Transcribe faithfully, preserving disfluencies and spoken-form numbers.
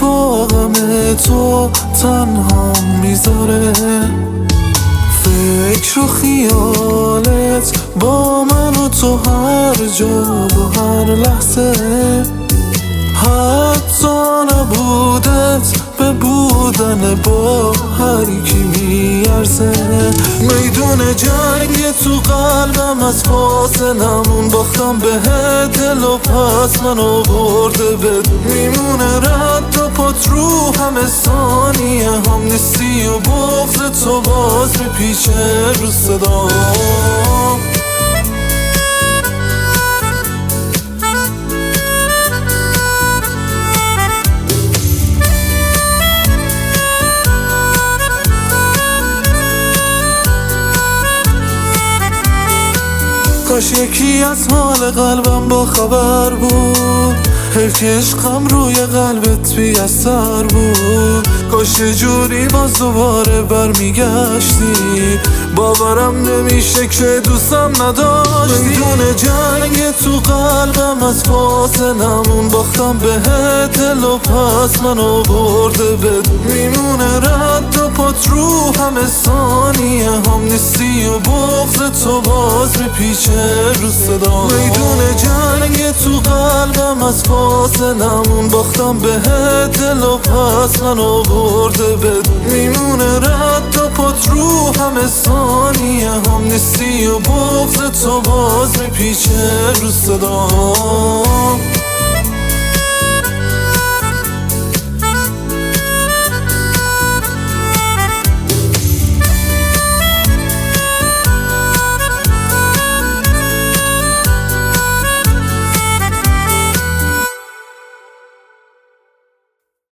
با غم تو تنها میذاره. فکر و خیالت با من و تو هر جا و هر لحظه، حتی نبودت به بودن با هر کی میارزه. میدون جنگ تو قلبم از فاصلمون باختم بهت، دل و پس منو برده بد میمونه رد و پات رو همه ثانیه هم نیستی و بغض تو باز میپیچه رو صدام. کاش یکی از حال قلبم با خبر بود، هرک عشقم روی قلبت بی اثر بود. کاش یه جوری باز دوباره برمیگشتی، باورم نمیشه که دوستم نداشتی. میدون جنگ تو قلبم از فاصلمون باختم بهت، دل و پس منو برده بد میمونه رد و پات رو همه ثانیه هم نیستی و بغض تو باز میپیچه رو صدا. میدون جنگ تو قلبم از فاصلمون باختم بهت، دل و پس منو برده بد میمونه رد و پات رو همه ثانیه هم نیستی و بغض تو باز میپیچه رو صدا.